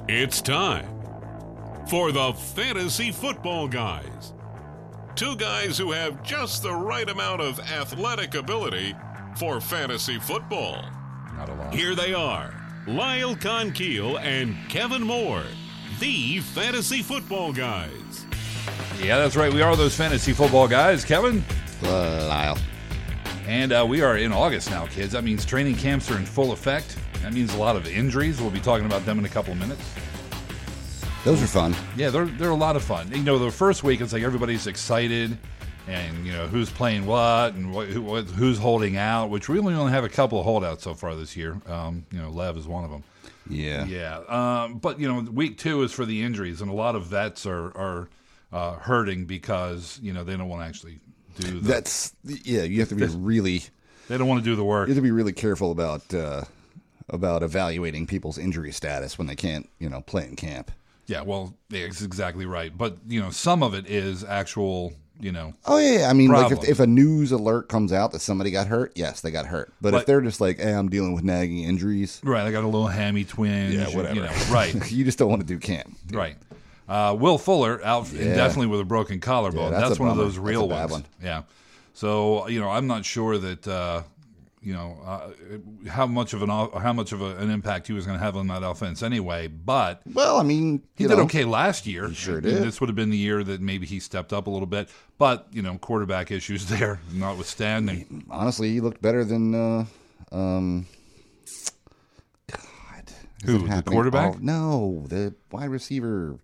It's time for the Fantasy Football Guys. Two guys who have just the right amount of athletic ability for fantasy football. Not a lot. Here they are, Lyle Conkeel and Kevin Moore, the Fantasy Football Guys. Yeah, that's right. We are those fantasy football guys, Kevin. Lyle. And we are in August now, kids. That means training camps are in full effect. That means a lot of injuries. We'll be talking about them in a couple of minutes. Those are fun. Yeah, they're a lot of fun. You know, the first week, it's like everybody's excited, and, you know, who's playing what, and who's holding out, which we only have a couple of holdouts so far this year. You know, Lev is one of them. Yeah. Yeah. But, you know, week 2 is for the injuries, and a lot of vets are hurting because, you know, they don't want to actually do the... You have to be really... They don't want to do the work. You have to be really careful about evaluating people's injury status when they can't, you know, play in camp. Yeah, well, it's exactly right. But, you know, some of it is actual, you know... Oh, yeah. I mean, problems. like, if a news alert comes out that somebody got hurt, yes, they got hurt. But if they're just like, hey, I'm dealing with nagging injuries... Right, I got a little hammy twinge. Yeah, whatever. You know, right. You just don't want to do camp. Dude. Right. Will Fuller out indefinitely with a broken collarbone. Yeah, that's one of those bummer. real That's a bad ones. one. Yeah. So, you know, I'm not sure that... how much of an impact he was going to have on that offense anyway. But well, I mean, he did okay last year. He sure did. This would have been the year that maybe he stepped up a little bit. But, you know, quarterback issues there notwithstanding. Honestly, he looked better than God. Who, the quarterback? Oh, no, the wide receiver.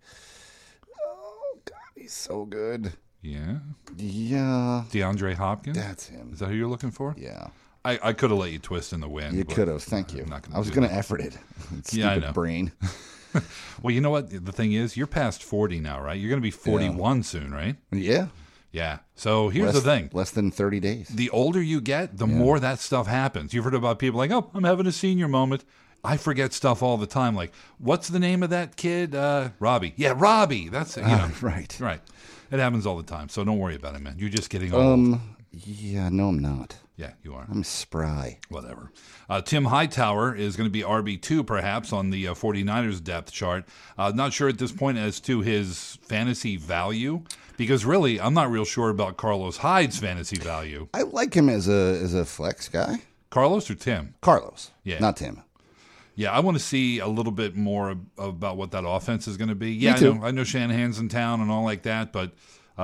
Oh God, he's so good. Yeah. Yeah. DeAndre Hopkins. That's him. Is that who you're looking for? Yeah. I could have let you twist in the wind. You could have. Thank you. I was going to effort it. Stupid I know. Brain. Well, you know what? The thing is, you're past 40 now, right? You're going to be 41 soon, right? Yeah. Yeah. So here's the thing. Less than 30 days. The older you get, the more that stuff happens. You've heard about people like, oh, I'm having a senior moment. I forget stuff all the time. Like, what's the name of that kid? Robbie. Yeah, Robbie. That's it. You know. Right. Right. It happens all the time. So don't worry about it, man. You're just getting old. Yeah, no, I'm not. Yeah, you are. I'm spry. Whatever. Tim Hightower is going to be RB2 perhaps on the 49ers depth chart. Not sure at this point as to his fantasy value because really I'm not real sure about Carlos Hyde's fantasy value. I like him as a flex guy. Carlos or Tim? Carlos. Yeah. Not Tim. Yeah, I want to see a little bit more about what that offense is going to be. Yeah, Me too. I know Shanahan's in town and all like that, but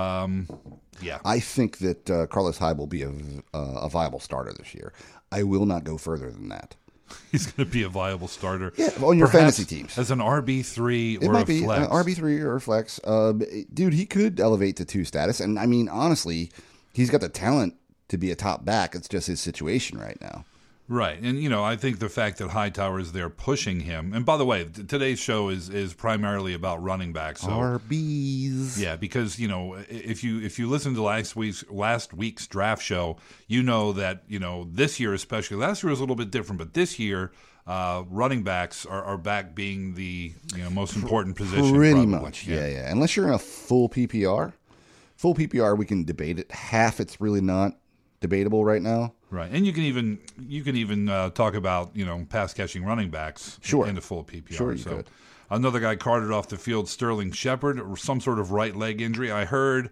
yeah. I think that Carlos Hyde will be a viable starter this year. I will not go further than that. He's going to be a viable starter. Yeah, on your Perhaps fantasy teams. as an RB3 It or might a be flex. RB3 or a flex. Dude, he could elevate to 2 status. And I mean, honestly, he's got the talent to be a top back. It's just his situation right now. Right. And, you know, I think the fact that Hightower is there pushing him. And by the way, today's show is primarily about running backs. So, RBs. yeah, because, you know, if you listen to last week's draft show, you know that, you know, this year especially, last year was a little bit different, but this year running backs are back being the, you know, most important position. Pretty probably. much. Yeah. Unless you're in a full PPR. Full PPR, we can debate it. Half, it's really not debatable right now. Right, and you can even talk about, you know, pass catching running backs in the full PPR. Sure, you could. Another guy carted off the field, Sterling Shepard, or some sort of right leg injury. I heard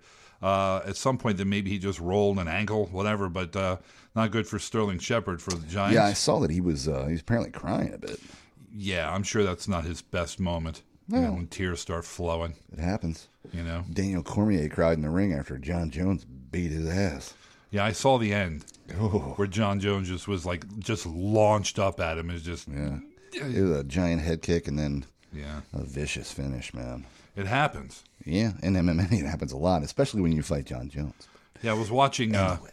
at some point that maybe he just rolled an ankle, whatever, but not good for Sterling Shepard for the Giants. Yeah, I saw that he was apparently crying a bit. Yeah, I'm sure that's not his best moment. You know, when tears start flowing. It happens. You know, Daniel Cormier cried in the ring after John Jones beat his ass. Yeah, I saw the end Oh. where John Jones just launched up at him. It was a giant head kick and then yeah, a vicious finish, man. it happens. Yeah, in MMA it happens a lot, especially when you fight John Jones. Yeah, I was watching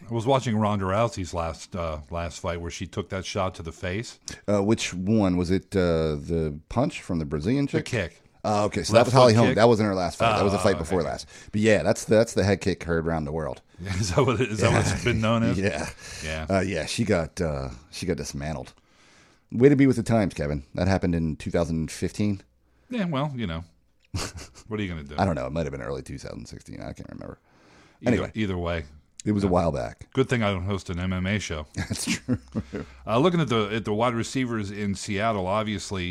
Ronda Rousey's last fight where she took that shot to the face. Which one was it? The punch from the Brazilian chick? The kick. Oh, okay. So Left that was Holly foot Holm. kick? That wasn't her last fight. That was a fight okay. before last. But yeah, that's the head kick heard around the world. Is that what it's been known as? Yeah, Yeah. She got dismantled. Way to be with the times, Kevin. That happened in 2015. Yeah. Well, you know, what are you going to do? I don't know. It might have been early 2016. I can't remember. Either way, It was a while back. good thing I don't host an MMA show. That's true. Looking at the wide receivers in Seattle, obviously.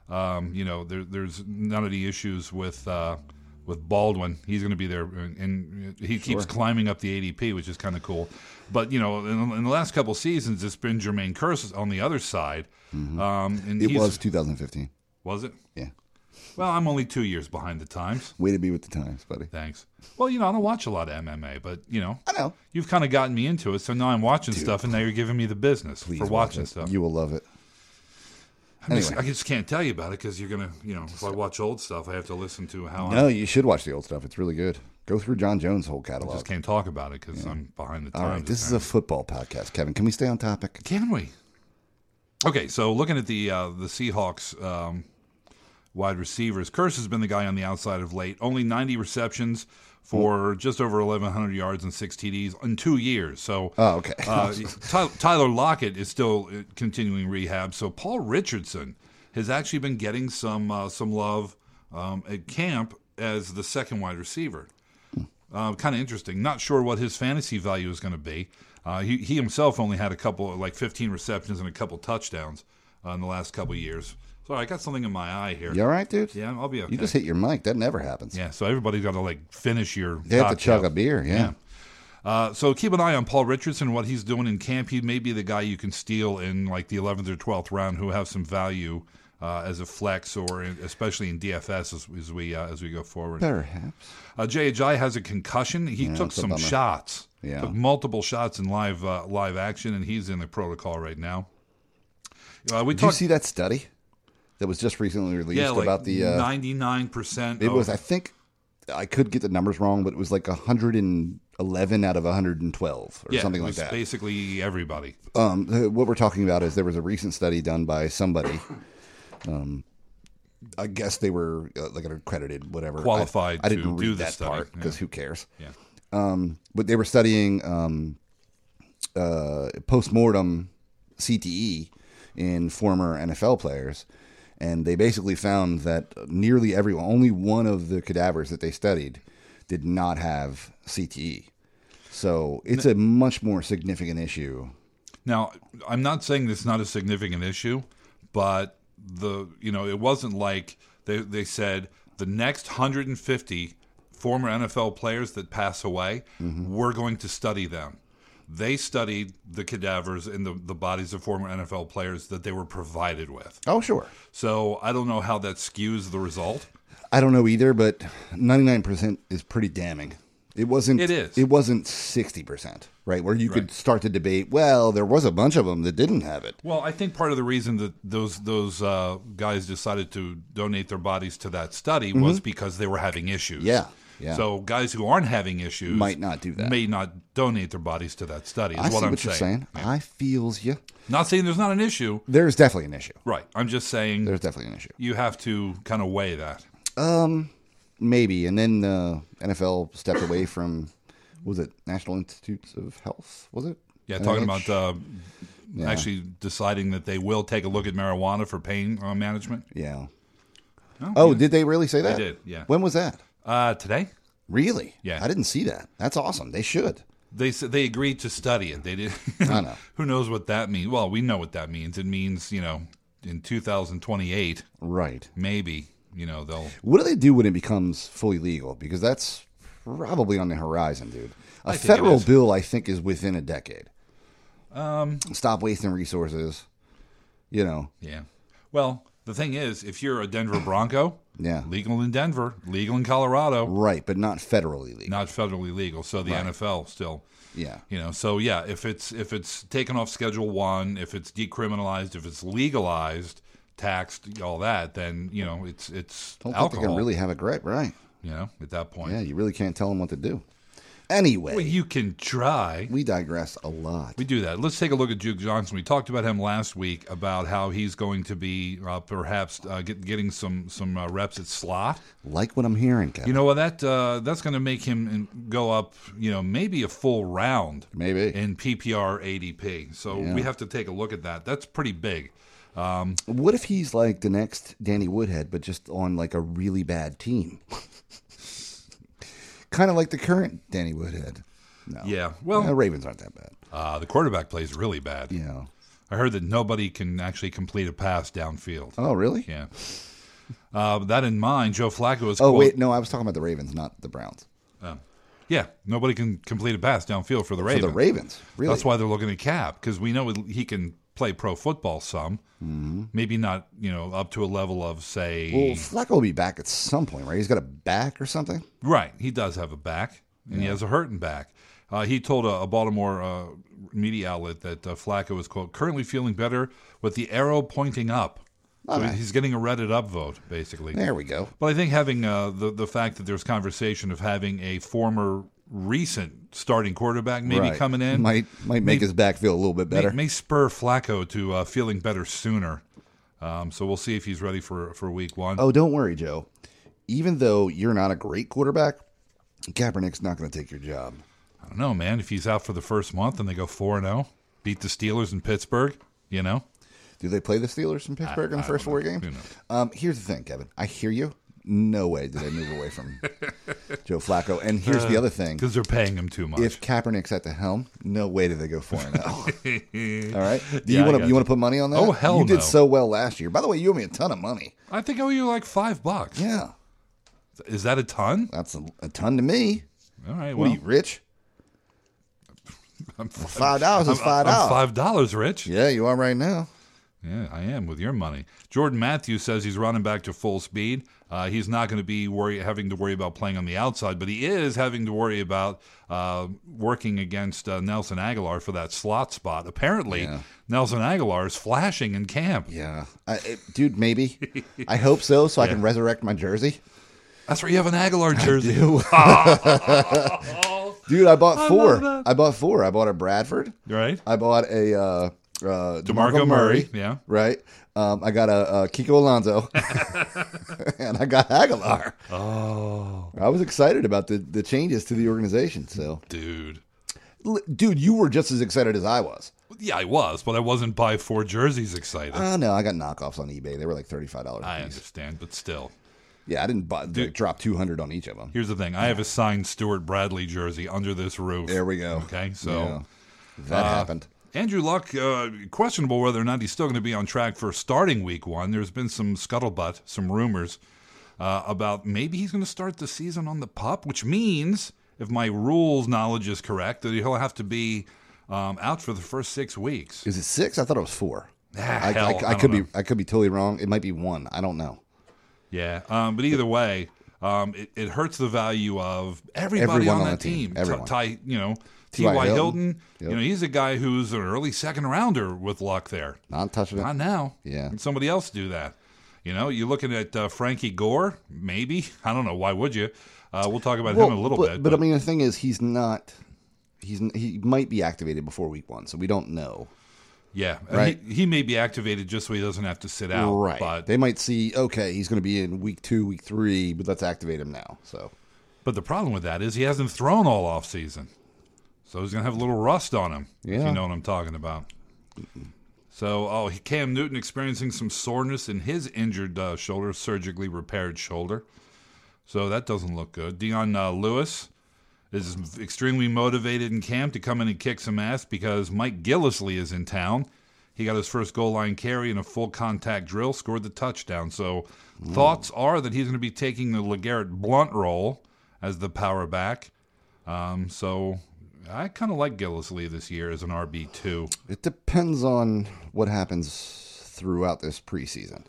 There's none of the issues with Baldwin. He's going to be there, and he keeps climbing up the ADP, which is kind of cool. But in the last couple seasons, it's been Jermaine Kearse on the other side. And it was 2015. Was it? Yeah. Well, I'm only 2 years behind the times. Way to be with the times, buddy. Thanks. Well, I don't watch a lot of MMA, but I know you've kind of gotten me into it, so now I'm watching stuff, and now you're giving me the business for watching stuff. You will love it. Anyway. I just can't tell you about it because you're gonna, if I watch old stuff, I have to listen to how. No, you should watch the old stuff. It's really good. Go through John Jones' whole catalog. I just can't talk about it because I'm behind the times. All right, this is a football podcast, Kevin. Can we stay on topic? Can we? Okay, so looking at the Seahawks wide receivers, Kearse has been the guy on the outside of late. Only 90 receptions for just over 1,100 yards and 6 TDs in 2 years. So, okay. Tyler Lockett is still continuing rehab. So Paul Richardson has actually been getting some love at camp as the second wide receiver. Kind of interesting. Not sure what his fantasy value is going to be. He himself only had 15 receptions and a couple touchdowns in the last couple of years. Sorry, I got something in my eye here. You all right, dude? Yeah, I'll be okay. You just hit your mic. That never happens. Yeah, so everybody's got to finish your. They have to chug a beer. Yeah. So keep an eye on Paul Richardson, what he's doing in camp. He may be the guy you can steal in the 11th or 12th round, who have some value as a flex, or especially in DFS as we go forward. Perhaps. Jay Ajayi has a concussion. He took some shots. Yeah. Took multiple shots in live action, and he's in the protocol right now. Did you see that study that was just recently released about the 99%? It was, I think, I could get the numbers wrong, but it was 111 out of 112 or something like that. Basically everybody. What we're talking about is there was a recent study done by somebody. I guess they were an accredited, whatever, qualified. I didn't read do that study. part because who cares? Yeah. But they were studying post-mortem CTE in former NFL players, and they basically found that only one of the cadavers that they studied did not have CTE. So it's a much more significant issue. Now, I'm not saying this is not a significant issue, but it wasn't like they said the next 150 former NFL players that pass away, we're going to study them. They studied the cadavers in the bodies of former NFL players that they were provided with. Oh, sure. So I don't know how that skews the result. I don't know either, but 99% is pretty damning. It wasn't. It is. It wasn't 60%, right? Where you could start to debate. Well, there was a bunch of them that didn't have it. Well, I think part of the reason that those guys decided to donate their bodies to that study was because they were having issues. Yeah. So guys who aren't having issues might not do that. May not donate their bodies to that study. Is I see what I'm what you're saying. Yeah. I feels you. Not saying there's not an issue. There's definitely an issue. Right. I'm just saying there's definitely an issue. You have to kind of weigh that. Maybe. And then the NFL stepped away from, was it National Institutes of Health? Was it? Yeah, talking about actually deciding that they will take a look at marijuana for pain management. Yeah. Oh, did they really say that? They did, yeah. When was that? Today. Really? Yeah. I didn't see that. That's awesome. They should. They said they agreed to study it. They did. I know. Who knows what that means? Well, we know what that means. It means, in 2028, right? Maybe, they'll. What do they do when it becomes fully legal? Because that's probably on the horizon, dude. A federal bill, I think, is within a decade. Stop wasting resources. Yeah. Well, the thing is, if you're a Denver Bronco, legal in Denver, legal in Colorado, right, but not federally legal. Not federally legal. So the NFL still, if it's taken off Schedule 1, if it's decriminalized, if it's legalized, taxed, all that, then it's don't alcohol. think they can really have a gripe, right? At that point, you really can't tell them what to do. Anyway, well, you can try. We digress a lot. We do that. Let's take a look at Duke Johnson. We talked about him last week about how he's going to be perhaps getting some reps at slot. Like what I'm hearing, Kevin. You know what? That's going to make him go up. Maybe a full round. Maybe in PPR ADP. So we have to take a look at that. That's pretty big. What if he's like the next Danny Woodhead, but just on like a really bad team? Kind of like the current Danny Woodhead. No. Yeah. Well, the Ravens aren't that bad. The quarterback plays really bad. Yeah. I heard that nobody can actually complete a pass downfield. Oh, really? Yeah. That in mind, Joe Flacco was. Oh, wait, no, I was talking about the Ravens, not the Browns. Yeah, nobody can complete a pass downfield for the Ravens. For the Ravens, really? That's why they're looking at Cap, because we know he can play pro football some. Mm-hmm. Maybe not, up to a level of, say... Well, Flacco will be back at some point, right? He's got a back or something? Right. He does have a back, and he has a hurting back. He told a Baltimore media outlet that Flacco was, quote, currently feeling better with the arrow pointing up. So he's getting a Reddit upvote, basically. There we go. But I think having the fact that there's conversation of having a former recent starting quarterback maybe coming in might make his back feel a little bit better. May spur Flacco to feeling better sooner. So we'll see if he's ready for week one. Oh, don't worry, Joe. Even though you're not a great quarterback, Kaepernick's not going to take your job. I don't know, man. If he's out for the first month and they go 4-0, beat the Steelers in Pittsburgh, Do they play the Steelers in Pittsburgh in the first 4 games? Here's the thing, Kevin. I hear you. No way do they move away from Joe Flacco. And here's the other thing. Because they're paying him too much. If Kaepernick's at the helm, no way do they go 4-0. All right? You want to put money on that? Oh, hell You no. did so well last year. By the way, you owe me a ton of money. I think I owe you like $5. Yeah. Is that a ton? That's a ton to me. All right, What well. are you, rich? $5 is $5. I'm $5 rich. Yeah, you are right now. Yeah, I am with your money. Jordan Matthews says he's running back to full speed. He's not going to be having to worry about playing on the outside, but he is having to worry about working against Nelson Aguilar for that slot spot. Apparently, Nelson Aguilar is flashing in camp. Yeah. Dude, maybe. I hope so I can resurrect my jersey. That's right. You have an Aguilar jersey. I do. Dude, I bought four. I bought a Bradford. Right. I bought a DeMarco Murray. Yeah. Right. I got a Kiko Alonso. And I got Aguilar. Oh. I was excited about the changes to the organization. So, Dude, you were just as excited as I was. Yeah, I was, but I wasn't buy 4 jerseys excited. No, I got knockoffs on eBay. They were like $35 I understand, but still. Yeah, I didn't drop $200 on each of them. Here's the thing. I have a signed Stuart Bradley jersey under this roof. There we go. Okay, so that happened. Andrew Luck, questionable whether or not he's still going to be on track for starting week 1. There's been some scuttlebutt, some rumors about maybe he's going to start the season on the PUP, which means, if my rules knowledge is correct, that he'll have to be out for the first 6 weeks. Is it 6? I thought it was 4. I could be totally wrong. It might be 1. I don't know. Yeah, but either way, it hurts the value of everybody on that team. Everyone. T.Y. Hilton, yep. He's a guy who's an early second rounder with Luck there. Not touching it. Not now. Yeah. Let somebody else do that. You're looking at Frankie Gore, maybe. I don't know. Why would you? We'll talk about him in a little bit. But I mean, the thing is, he might be activated before week 1, so we don't know. Yeah, right. He may be activated just so he doesn't have to sit out. Right. But they might see, okay, he's going to be in week 2, week 3, but let's activate him now. So, but the problem with that is he hasn't thrown all off season, so he's going to have a little rust on him. Yeah. If you know what I'm talking about. So, Cam Newton experiencing some soreness in his injured shoulder, surgically repaired shoulder. So that doesn't look good. Dion Lewis is extremely motivated in camp to come in and kick some ass because Mike Gillislee is in town. He got his first goal line carry in a full contact drill, scored the touchdown. So thoughts are that he's going to be taking the LeGarrette Blount role as the power back. So I kind of like Gillislee this year as an RB2. It depends on what happens throughout this preseason.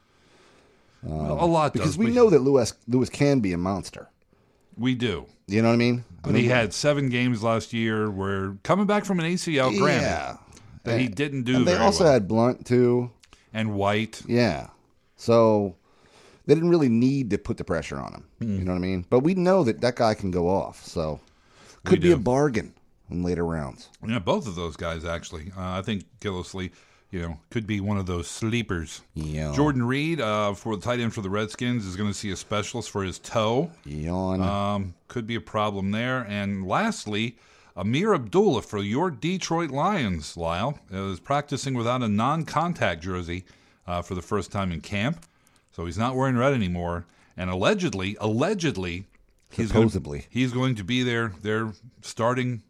A lot because does. We know that Lewis can be a monster. We do. You know what I mean? But he had 7 games last year where coming back from an ACL, granted, that he didn't do very well. They also had Blount, too. And White. Yeah. So they didn't really need to put the pressure on him. You know what I mean? But we know that guy can go off. So could be a bargain in later rounds. Yeah, both of those guys, actually. I think Gillislee, could be one of those sleepers. Yeah. Jordan Reed, for the tight end for the Redskins, is going to see a specialist for his toe. Yawn. Could be a problem there. And lastly, Amir Abdullah for your Detroit Lions, Lyle, is practicing without a non-contact jersey for the first time in camp. So he's not wearing red anymore. And allegedly, he's going to be their starting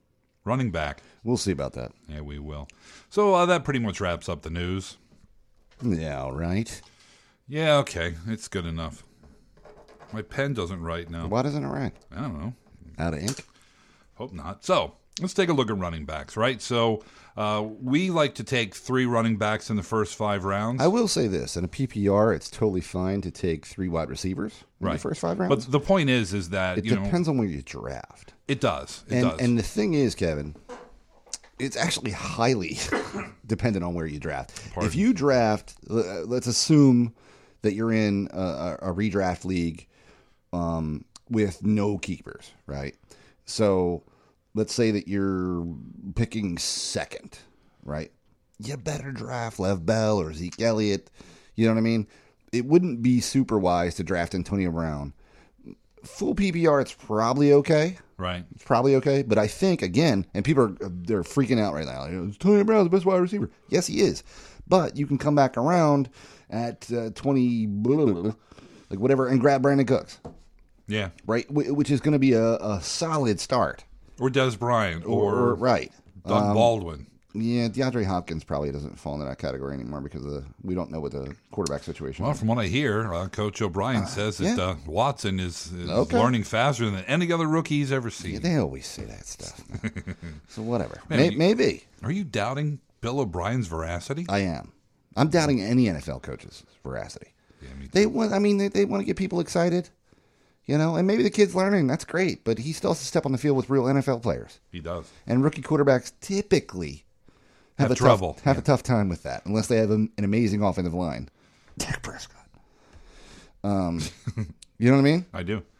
running back. We'll see about that. Yeah, we will. So that pretty much wraps up the news. Yeah, all right. Yeah, okay. It's good enough. My pen doesn't write now. Why doesn't it write? I don't know. Out of ink? Hope not. So let's take a look at running backs, right? So we like to take 3 running backs in the first 5 rounds. I will say this. In a PPR, it's totally fine to take 3 wide receivers in the first 5 rounds. But the point is that, it depends on where you draft. It does. It does. And the thing is, Kevin, it's actually highly dependent on where you draft. If you draft, let's assume that you're in a redraft league with no keepers, right? So let's say that you're picking second, right? You better draft Lev Bell or Zeke Elliott. You know what I mean? It wouldn't be super wise to draft Antonio Brown. Full PPR, it's probably okay. Right. It's probably okay. But I think, again, and people they're freaking out right now. Antonio Brown's the best wide receiver. Yes, he is. But you can come back around at 20, like whatever, and grab Brandon Cooks. Yeah. Right? Which is going to be a solid start. Or Des Bryant. Or right. Doug Baldwin. Yeah, DeAndre Hopkins probably doesn't fall into that category anymore because we don't know what the quarterback situation Well, is. from what I hear, Coach O'Brien says that Watson is learning faster than any other rookie he's ever seen. Yeah, they always say that stuff. So whatever. Maybe. Are you doubting Bill O'Brien's veracity? I am. I'm doubting any NFL coach's veracity. Yeah, me too. They want to get people excited, and maybe the kid's learning. That's great, but he still has to step on the field with real NFL players. He does. And rookie quarterbacks typically have a tough time with that, unless they have an amazing offensive line. Dak Prescott. You know what I mean? I do.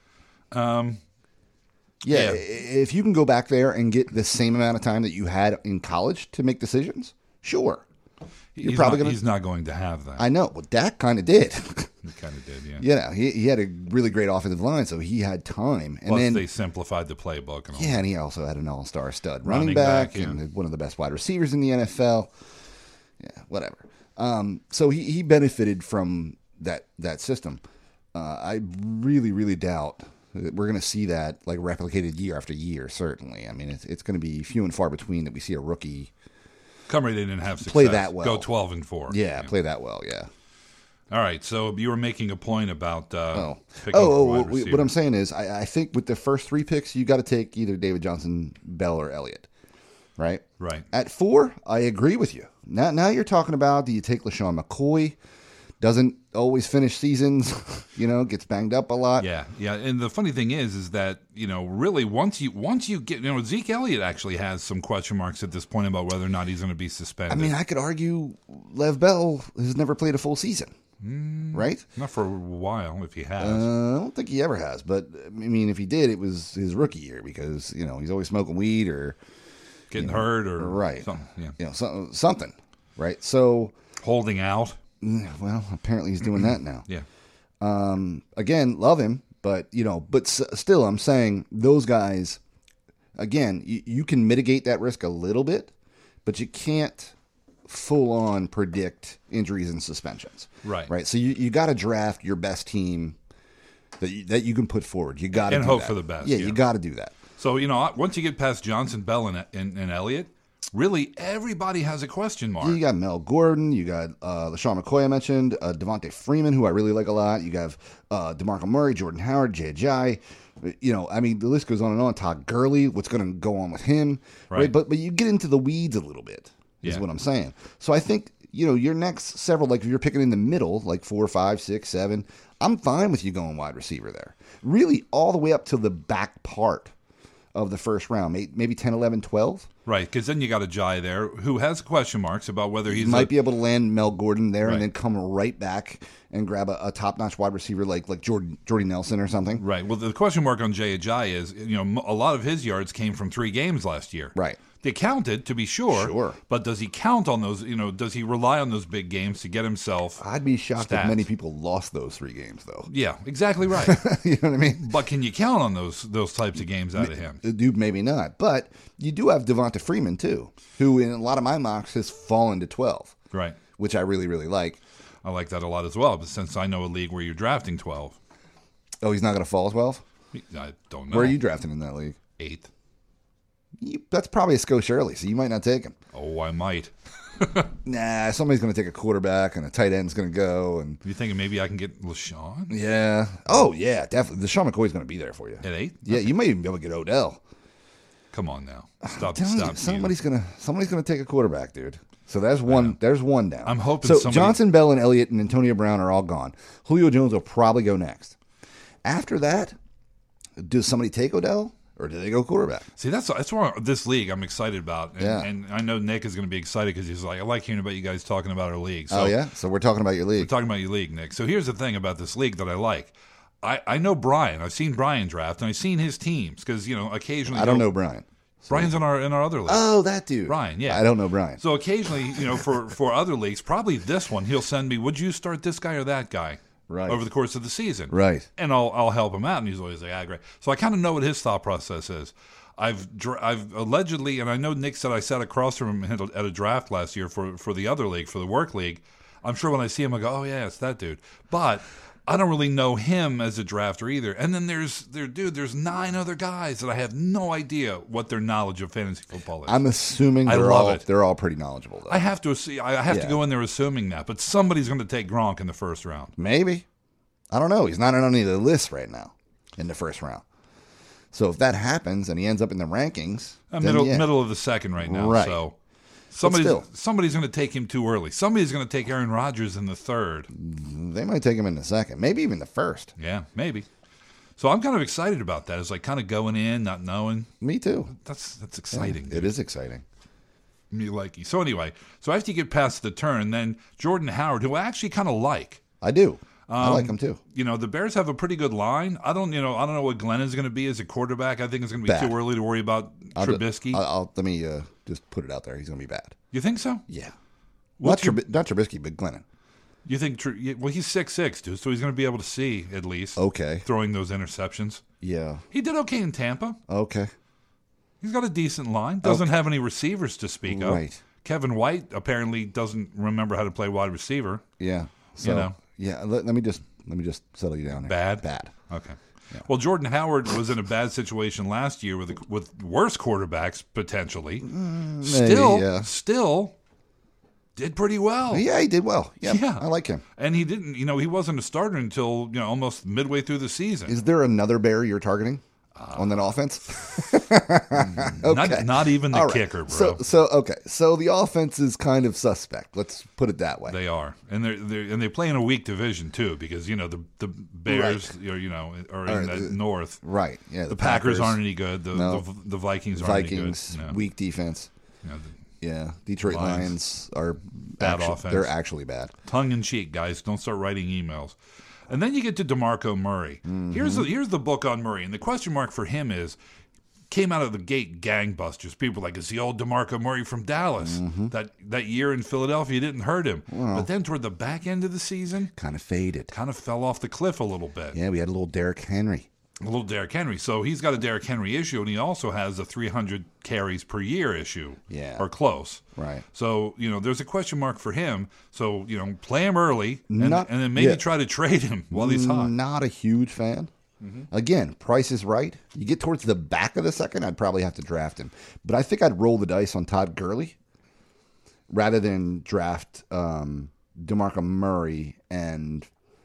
Yeah, if you can go back there and get the same amount of time that you had in college to make decisions, sure. He's not going to have that. I know. Well, Dak kind of did. He kind of did, yeah. Yeah, he had a really great offensive line, so he had time. And Plus, then they simplified the playbook. And all and he also had an all-star stud running back and one of the best wide receivers in the NFL. Yeah, whatever. So he benefited from that system. I really, really doubt that we're going to see that like replicated year after year. Certainly, I mean it's going to be few and far between that we see a rookie come right in and have success. Play that well. Go 12-4. Yeah, play that well. Yeah. All right, so you were making a point about picking what receiver. I'm saying is I think with the first 3 picks, you got to take either David Johnson, Bell, or Elliott, right? Right. At 4, I agree with you. Now you're talking about, do you take LaShawn McCoy? Doesn't always finish seasons, gets banged up a lot. Yeah. And the funny thing is that, really once you get, Zeke Elliott actually has some question marks at this point about whether or not he's going to be suspended. I mean, I could argue Lev Bell has never played a full season. Right? Not for a while, if he has. I don't think he ever has. But, I mean, if he did, it was his rookie year because, he's always smoking weed or getting hurt or right. something. Yeah. Something. Right? So. Holding out. Well, apparently he's doing that now. Yeah. Again, love him. But, still, I'm saying those guys, again, you can mitigate that risk a little bit, but you can't full on predict injuries and suspensions. Right. So you got to draft your best team that you can put forward. You got to and hope for the best. Yeah, you got to do that. So once you get past Johnson, Bell, and Elliott, really everybody has a question mark. You got Mel Gordon. You got LaShawn McCoy I mentioned. Devontae Freeman, who I really like a lot. You have DeMarco Murray, Jordan Howard, Jay Ajayi. I mean, the list goes on and on. Todd Gurley, what's going to go on with him? Right. But you get into the weeds a little bit. Is what I'm saying. So I think, your next several, like if you're picking in the middle, like 4, 5, 6, 7, I'm fine with you going wide receiver there. Really all the way up to the back part of the first round, maybe 10, 11, 12. Right, because then you got Ajayi there who has question marks about whether he might be able to land Mel Gordon there and then come right back and grab a top-notch wide receiver like Jordy Nelson or something. Right. Well, the question mark on Jay Ajayi is, a lot of his yards came from 3 games last year. Right. They counted, to be sure. But does he count on those, does he rely on those big games to get himself I'd be shocked stats? if many people lost those 3 games, though. Yeah, exactly right. You know what I mean? But can you count on those types of games out of him? Dude, maybe not. But you do have Devonta Freeman, too, who in a lot of my mocks has fallen to 12. Right. Which I really, really like. I like that a lot as well, but since I know a league where you're drafting 12. Oh, he's not going to fall 12? I don't know. Where are you drafting in that league? 8th. that's probably a skosh early, so you might not take him. Oh, I might. Nah, somebody's going to take a quarterback, and a tight end's going to go. And You thinking maybe I can get LaShawn yeah, oh yeah, definitely. Sean McCoy's going to be there for you. at 8? Yeah, you might even be able to get Odell. Come on now. Stop. Telling you, Stop. somebody's gonna take a quarterback, dude. So there's one. There's one down. I'm hoping So somebody- Johnson, Bell, and Elliott and Antonio Brown are all gone. Julio Jones will probably go next. After that, does somebody take Odell or do they go quarterback? See, that's why this league I'm excited about. And, Yeah. and I know Nick is going to be excited because he's like, I like hearing about you guys talking about our league. So Oh yeah. So we're talking about your We're league. talking about your league, Nick. So here's the thing about this league that I like. I know Brian. I've seen Brian draft, and I've seen his teams because, occasionally. I don't know Brian. Brian's in our other league. Oh, that dude. Brian, yeah. I don't know Brian. So occasionally, for other leagues, probably this one, he'll send me, would you start this guy or that guy? Right. Over the course of the season. Right. And I'll help him out, and he's always like, great. So I kind of know what his thought process is. I've allegedly, and I know Nick said I sat across from him at a draft last year for the other league, for the work league. I'm sure when I see him, I go, oh, yeah, it's that dude. But I don't really know him as a drafter either. And then there's 9 other guys that I have no idea what their knowledge of fantasy football is. I'm assuming I love it. they're all pretty knowledgeable though. I have to see. I have to Yeah. go in there assuming that, but somebody's going to take Gronk in the first round. Maybe. I don't know. He's not on any of the lists right now in the first round. So if that happens and he ends up in the rankings, then yeah. Middle of the second right now. Right. So still. somebody's going to take him too early. Somebody's going to take Aaron Rodgers in the third. They might take him in the second, maybe even the first. Yeah, maybe. So I'm kind of excited about that. It's like kind of going in, not knowing. Me too. That's exciting. It is exciting. Me likey. So anyway, so after you get past the turn, then Jordan Howard, who I actually kind of like. I do. I like him too. The Bears have a pretty good line. I don't know what Glenn is going to be as a quarterback. I think it's going to be Bad. too early to worry about Trubisky. Let me just put it out there. He's going to be bad. You think so? Yeah. What's Not Trubisky, but Glennon. You think? Well, he's 6'6", dude, so he's going to be able to see at least. Okay. Throwing those interceptions. Yeah. He did okay in Tampa. Okay. He's got a decent line. Doesn't have any receivers to speak of. Right. Kevin White apparently doesn't remember how to play wide receiver. Yeah. So, yeah. Let me just settle you down there. Bad. Okay. Yeah. Well, Jordan Howard was in a bad situation last year with worse quarterbacks potentially. Still did pretty well. Yeah, he did well. Yeah. I like him. And he didn't. He wasn't a starter until almost midway through the season. Is there another Bear you're targeting on that offense? Okay. Not even the All right. kicker, bro. So the offense is kind of suspect. Let's put it that way. They are, and they play in a weak division too, because the Bears are in the North. Right. Yeah. The Packers aren't any good. The Vikings aren't any good. No. Weak defense. Detroit Lions are bad offense. They're actually bad. Tongue in cheek, guys. Don't start writing emails. And then you get to DeMarco Murray. Mm-hmm. Here's the book on Murray, and the question mark for him is, came out of the gate gangbusters. People were like, it's the old DeMarco Murray from Dallas. Mm-hmm. That year in Philadelphia didn't hurt him. But then toward the back end of the season, kind of faded. Kind of fell off the cliff a little bit. Yeah, we had a little Derrick Henry. So he's got a Derrick Henry issue, and he also has a 300 carries per year issue. Yeah. Or close. Right. So, there's a question mark for him. So, play him early and then maybe try to trade him while he's hot. Not a huge fan. Mm-hmm. Again, Price is right. You get towards the back of the second, I'd probably have to draft him. But I think I'd roll the dice on Todd Gurley rather than draft DeMarco Murray and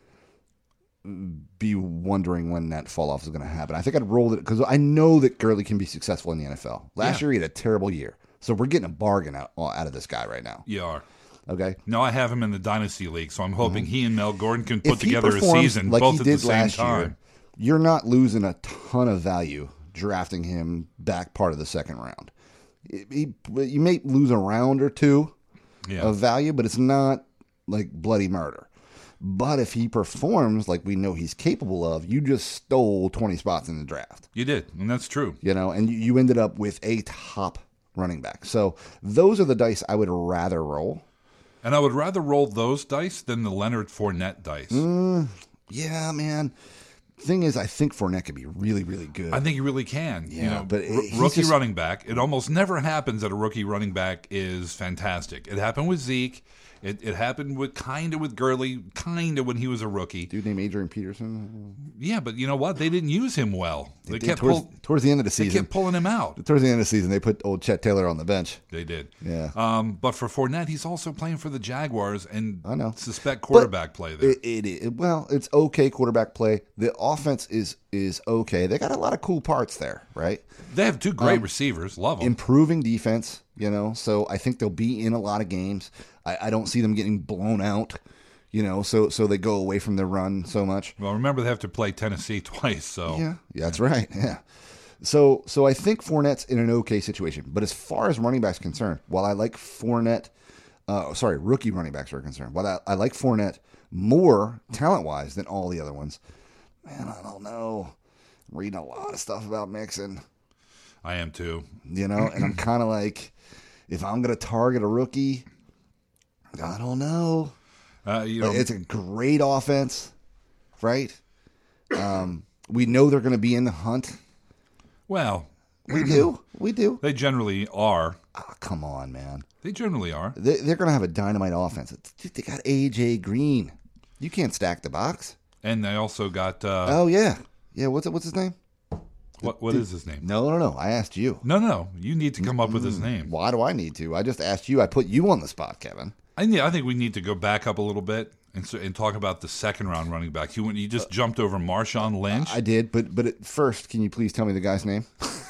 be wondering when that fall off is going to happen. I think I'd roll it because I know that Gurley can be successful in the NFL. Last year he had a terrible year. So we're getting a bargain out of this guy right now. You are. Okay. No, I have him in the Dynasty League, so I'm hoping he and Mel Gordon can put If he together a performs season like both he at the did same last time. year, you're not losing a ton of value drafting him back part of the second round. You may lose a round or two of value, but it's not like bloody murder. But if he performs like we know he's capable of, you just stole 20 spots in the draft. You did, and that's true. And you ended up with a top running back. So those are the dice I would rather roll. And I would rather roll those dice than the Leonard Fournette dice. Yeah, man. Thing is, I think Fournette could be really, really good. I think he really can. Yeah, but rookie running back. It almost never happens that a rookie running back is fantastic. It happened with Zeke. It happened with Gurley, kind of when he was a rookie. Dude named Adrian Peterson. Yeah, but you know what? They didn't use him well. They kept towards the end of the they season. kept pulling him out. Towards the end of the season, they put old Chet Taylor on the bench. They did. Yeah. But for Fournette, he's also playing for the Jaguars, and I know. suspect quarterback play there. Well, it's okay quarterback play. The offense is okay. They got a lot of cool parts there, right? They have two great receivers. Love them. Improving defense, so I think they'll be in a lot of games. I don't see them getting blown out, so they go away from their run so much. Well, remember they have to play Tennessee twice, so Yeah, that's right. Yeah. So I think Fournette's in an okay situation. But as far as running backs concerned, while I like Fournette, rookie running backs are concerned, while I like Fournette more talent-wise than all the other ones, man, I don't know. I'm reading a lot of stuff about Mixon. I am too. And I'm kind of like, if I'm going to target a rookie, I don't know. It's a great offense, right? We know they're going to be in the hunt. Well, We do. they generally are. Oh, come on, man. They generally are. They're going to have a dynamite offense. They got A.J. Green. You can't stack the box. And they also got. Oh, yeah. Yeah, what's his name? What is his name? No. I asked you. No. You need to come up with his name. Why do I need to? I just asked you. I put you on the spot, Kevin. I think we need to go back up a little bit and talk about the second round running back. You just jumped over Marshawn Lynch. I did, but at first, can you please tell me the guy's name?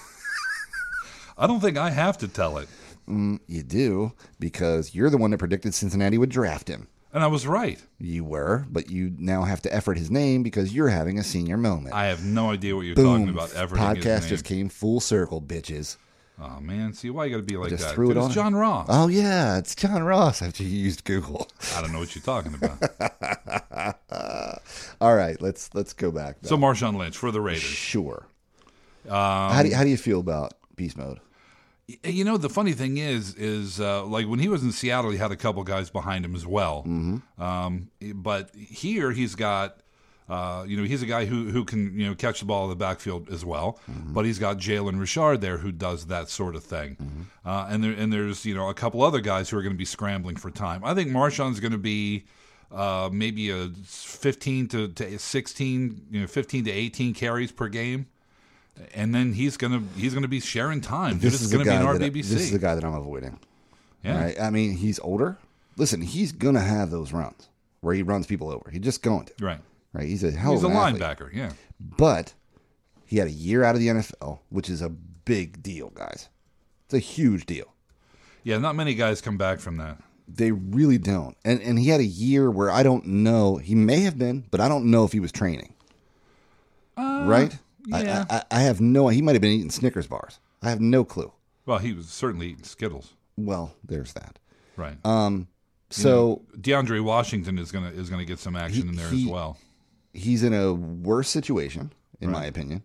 I don't think I have to tell it. You do, because you're the one that predicted Cincinnati would draft him. And I was right. You were, but you now have to effort his name because you're having a senior moment. I have no idea what you're Boom. talking about. Efforting his Podcast name. just came full circle, bitches. Oh man, see why you got to be like Just that? threw it It's on John Ross. Oh yeah, it's John Ross after you used Google. I don't know what you're talking about. All right, let's go back. So Marshawn Lynch for the Raiders. Sure. How do you feel about beast mode? The funny thing is like when he was in Seattle, he had a couple guys behind him as well. Mm-hmm. But here he's got, he's a guy who can, catch the ball in the backfield as well. Mm-hmm. But he's got Jalen Richard there who does that sort of thing. Mm-hmm. And there's, a couple other guys who are going to be scrambling for time. I think Marshawn's going to be maybe a 15 to 16, 15 to 18 carries per game. And then he's gonna be sharing time. This is going to be an RBBC. This is the guy that I'm avoiding. Yeah. Right? I mean, he's older. Listen, he's gonna have those runs where he runs people over. He's just going to. Right. He's a hell of an athlete. Linebacker. Yeah. But he had a year out of the NFL, which is a big deal, guys. It's a huge deal. Yeah, not many guys come back from that. They really don't. And he had a year where I don't know. He may have been, but I don't know if he was training. Right? Yeah. I have no. He might have been eating Snickers bars. I have no clue. Well, he was certainly eating Skittles. Well, there's that. Right. So DeAndre Washington is gonna get some action in there as well. He's in a worse situation, in my opinion.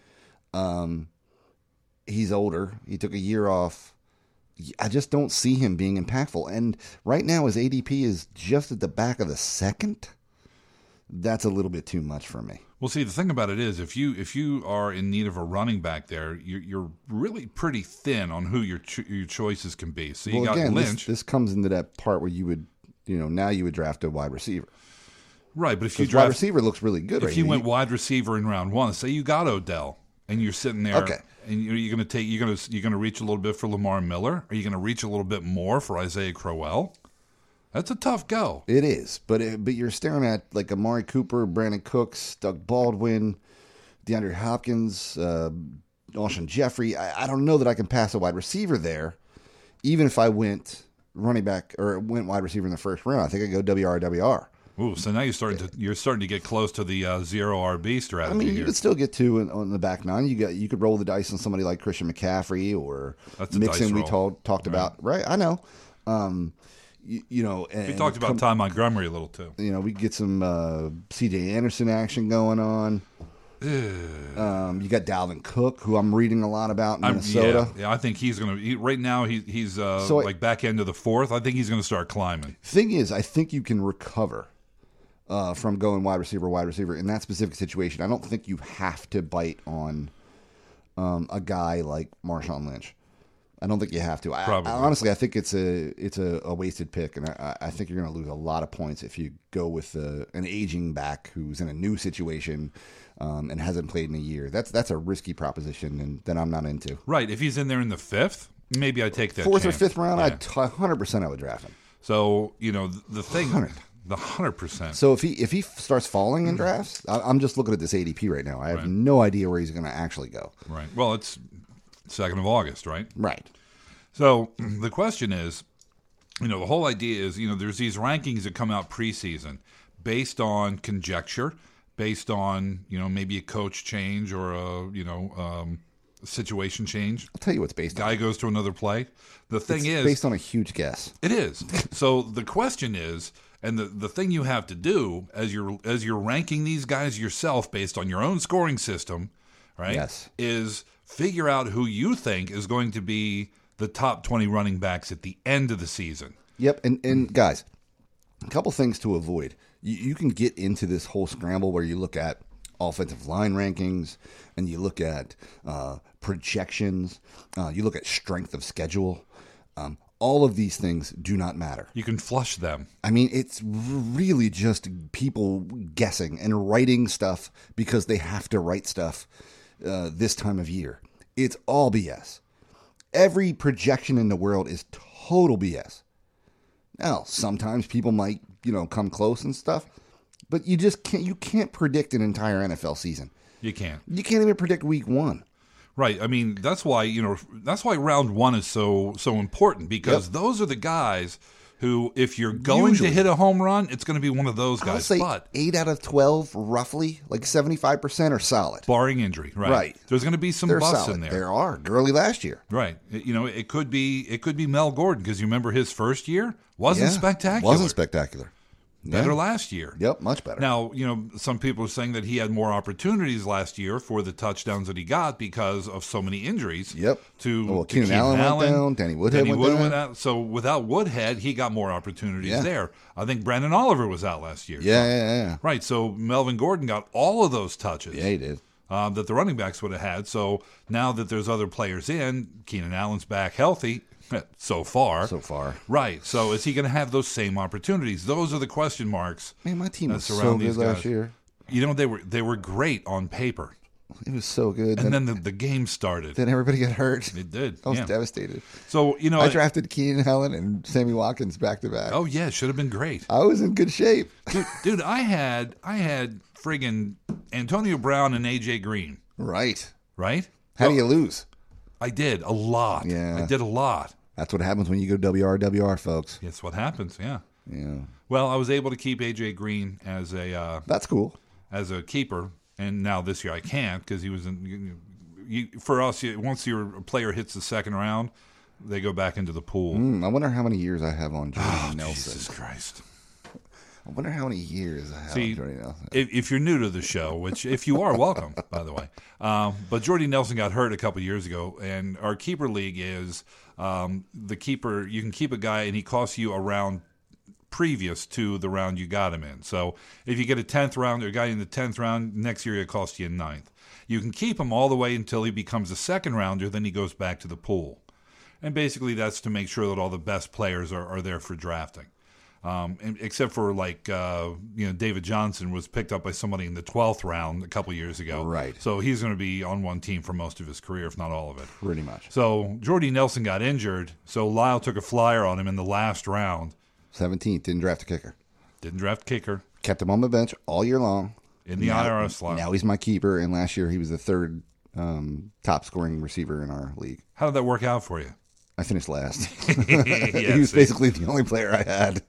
He's older. He took a year off. I just don't see him being impactful. And right now, his ADP is just at the back of the second. That's a little bit too much for me. Well, see, the thing about it is, if you are in need of a running back there, you're really pretty thin on who your choices can be. So you got Lynch. This comes into that part where you would, now you would draft a wide receiver. Right, but if you wide receiver looks really good. If you went wide receiver in round one, say you got Odell, and you're sitting there, and you're going to reach a little bit for Lamar Miller. Are you going to reach a little bit more for Isaiah Crowell? That's a tough go. It is, but you're staring at like Amari Cooper, Brandon Cooks, Doug Baldwin, DeAndre Hopkins, Alshon Jeffrey. I don't know that I can pass a wide receiver there, even if I went running back or went wide receiver in the first round. I think I'd go WR. Ooh, so now you're starting to get close to the zero RB strategy. I mean, you here. could still get two on the back nine. You could roll the dice on somebody like Christian McCaffrey or Mixon. We talked about, right? I know. And we talked about Ty Montgomery a little too. We get some C.J. Anderson action going on. You got Dalvin Cook, who I'm reading a lot about in Minnesota. Yeah, I think he's going to. Right now, he's like back end of the fourth. I think he's going to start climbing. Thing is, I think you can recover from going wide receiver in that specific situation. I don't think you have to bite on a guy like Marshawn Lynch. I don't think you have to. Probably. Honestly, I think it's a wasted pick, and I think you're going to lose a lot of points if you go with an aging back who's in a new situation and hasn't played in a year. That's a risky proposition, and that I'm not into. Right. If he's in there in the 5th, maybe I take that Fourth chance. or 5th round, Yeah. 100% I would draft him. So, the thing, the 100%. So if he starts falling in drafts, I'm just looking at this ADP right now. I have no idea where he's going to actually go. Right. Well, it's 2nd of August, right? Right. So the question is, the whole idea is, there's these rankings that come out preseason based on conjecture, based on, maybe a coach change or a, situation change. I'll tell you what's based on. Guy goes to another play. The thing is, based on a huge guess. it is. So the question is, and the thing you have to do as you're ranking these guys yourself based on your own scoring system, right? Yes. Is figure out who you think is going to be the top 20 running backs at the end of the season. Yep, and guys, a couple things to avoid. You can get into this whole scramble where you look at offensive line rankings and you look at projections, you look at strength of schedule. All of these things do not matter. You can flush them. I mean, it's really just people guessing and writing stuff because they have to write stuff this time of year. It's all BS. Every projection in the world is total BS. Now, sometimes people might, come close and stuff, but you just can't. You can't predict an entire NFL season. You can't. You can't even predict week 1. Right. I mean, that's why round 1 is so important, because those are the guys who, if you're going to hit a home run, it's going to be one of those guys. I'll say 8 out of 12, roughly, like 75% are solid. Barring injury, right? Right. There's going to be some They're busts solid. in there. There are. Gurley last year. Right. It could be Mel Gordon, because you remember his first year wasn't spectacular. Wasn't spectacular. Better last year. Yep, much better. Now, some people are saying that he had more opportunities last year for the touchdowns that he got because of so many injuries. Yep. To Keenan Allen went down. Danny Woodhead went down. So without Woodhead, he got more opportunities there. I think Brandon Oliver was out last year. Yeah. Right. So Melvin Gordon got all of those touches. Yeah, he did. That the running backs would have had. So now that there's other players in, Keenan Allen's back healthy. So far. Right. So is he going to have those same opportunities? Those are the question marks. Man, my team was so good last year. They were great on paper. It was so good. And then the game started. Then everybody got hurt. It did. I was devastated. So, I drafted Keenan Allen and Sammy Watkins back to back. Oh, yeah. Should have been great. I was in good shape. Dude, I had friggin' Antonio Brown and A.J. Green. Right. How do you lose? I did a lot. Yeah. I did a lot. That's what happens when you go WR, folks. That's what happens, yeah. Yeah. Well, I was able to keep A.J. Green as a... That's cool. As a keeper, and now this year I can't because he was in... for us, once your player hits the second round, they go back into the pool. I wonder how many years I have on Jordy Nelson. Jesus Christ. I wonder how many years I have on Jordy Nelson. If you're new to the show, which if you are, welcome, by the way. But Jordy Nelson got hurt a couple years ago, and our keeper league is the keeper. You can keep a guy, and he costs you a round previous to the round you got him in. So if you get a 10th round or a guy in the 10th round, next year it costs you a 9th. You can keep him all the way until he becomes a second rounder, then he goes back to the pool. And basically that's to make sure that all the best players are there for drafting. Except for David Johnson was picked up by somebody in the 12th round a couple years ago. Right. So he's going to be on one team for most of his career, if not all of it. Pretty much. So Jordy Nelson got injured, so Lyle took a flyer on him in the last round. 17th, didn't draft a kicker. Didn't draft kicker. Kept him on the bench all year long. In the IR slot. Now he's my keeper, and last year he was the third top scoring receiver in our league. How did that work out for you? I finished last. He was basically the only player I had.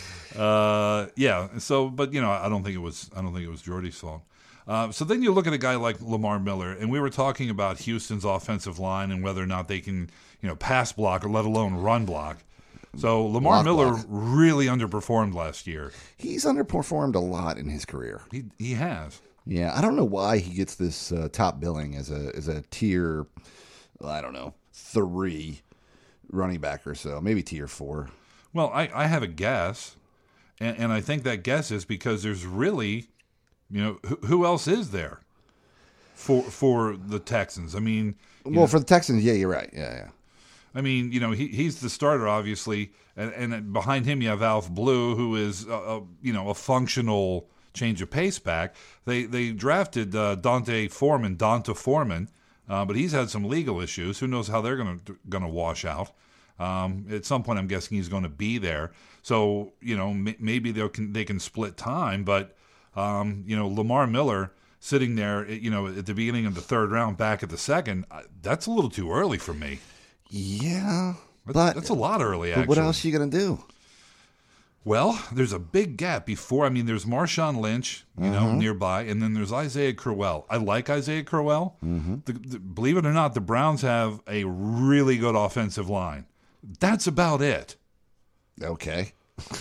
Yeah. So, but I don't think it was Jordy's fault. So then you look at a guy like Lamar Miller, and we were talking about Houston's offensive line and whether or not they can, pass block or let alone run block. So Lamar Miller really underperformed last year. He's underperformed a lot in his career. He has. Yeah, I don't know why he gets this top billing as a tier, I don't know, 3 running back or so, maybe tier 4. Well, I have a guess, and I think that guess is because there's really, who else is there for the Texans? I mean, for the Texans, yeah, you're right. Yeah. I mean, he's the starter, obviously, and behind him you have Alf Blue, who is a functional change of pace back. They drafted Donta Foreman, but he's had some legal issues. Who knows how they're going to wash out? At some point, I'm guessing he's going to be there. So maybe they can split time, but Lamar Miller sitting there, at the beginning of the third round, back at the second, that's a little too early for me. Yeah, that's a lot early, actually. But what else are you going to do? Well, there's a big gap before. I mean, there's Marshawn Lynch, nearby, and then there's Isaiah Crowell. I like Isaiah Crowell. Believe it or not, the Browns have a really good offensive line. That's about it. Okay.